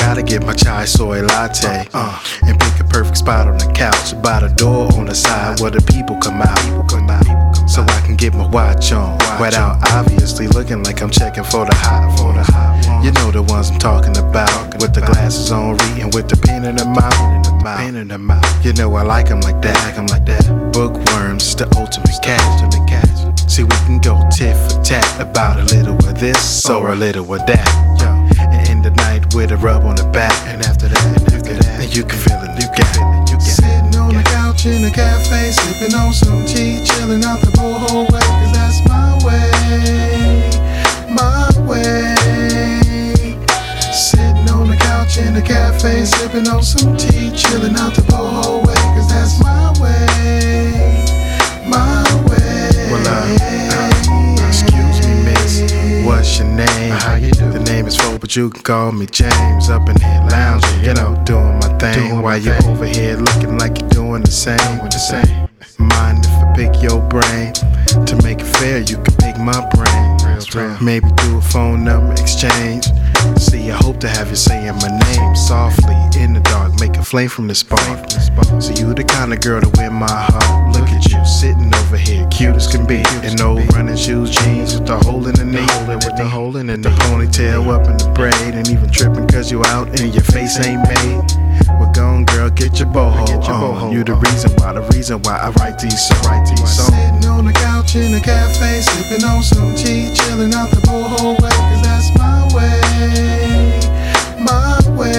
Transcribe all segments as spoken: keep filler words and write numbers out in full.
gotta get my chai soy latte, uh, and pick a perfect spot on the couch, by the door on the side where the people come out, so I can get my watch on, without obviously looking like I'm checking for the hot ones. You know the ones I'm talking about, with the glasses on, reading with the pen in the mouth. Pen in the mouth. You know I like them like that, like 'em like that. Bookworms, the ultimate catch. See, we can go tit for tat about a little of this or a little of that. And end the night with a rub on the back, and after that, and after that, and you can feel it, you can feel it. Sitting on the couch in a cafe, sipping on some tea, chilling out the whole way, 'cause that's my way, my way. Sitting on the couch in a cafe, sipping on some tea, chilling out the whole way, 'cause that's my way, my way. Well, uh, uh, excuse me, miss, what's your name? How you do? The name is Fo, but you can call me James. Up in here lounging, you know, doing my thing, doing while you over here looking like you're doing the same. What you say? Mind if I pick your brain? To make it fair, you can pick my brain. Maybe do a phone number exchange. See, I hope to have you saying my name softly in the dark, make a flame from the spark. So you the kind of girl to win my heart. Look at you sitting over here, cute as can be, in old running shoes, jeans with the hole in the knee, with the hole in the knee, ponytail up in the braid, and even tripping 'cause you out and your face ain't made. Well, gone girl, get your boho on. You the reason why, the reason why I write these songs. Sitting on the couch in a cafe, sipping on some tea, chilling out the whole way, 'cause that's my way, my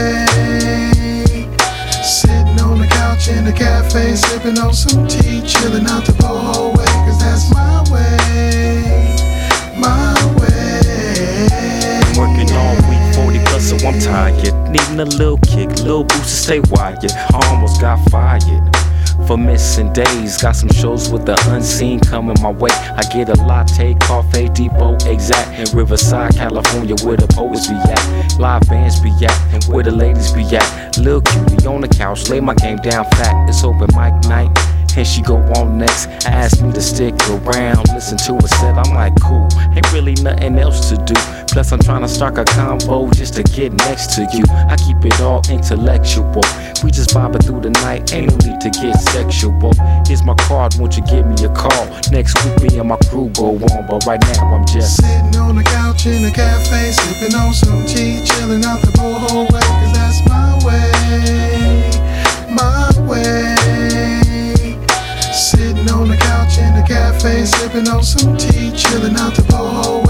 way. Sitting on the couch in a cafe, sipping on some tea, chilling out the whole way, 'cause that's my way, my way. I'm working all week, forty plus, so I'm tired. Needing a little kick, little boost to stay wired. I almost got fired for missing days. Got some shows with the unseen coming my way. I get a latte, coffee, depot, exact. In Riverside, California, where the poets be at. Live bands be at, and where the ladies be at. Lil' cutie on the couch, lay my game down fat. It's open mic night, and she go on next. Asked me to stick around, listen to her set. I'm like, cool, ain't really nothing else to do. Plus I'm trying to start a combo just to get next to you. I keep it all intellectual. We just vibing through the night, ain't no need to get sexual. Here's my card, won't you give me a call? Next week me and my crew go on, but right now I'm just sitting on the couch in a cafe, sipping on some tea, chilling out the whole way, 'cause that's my way, my way. Sitting on the couch in a cafe, sipping on some tea, chilling out the whole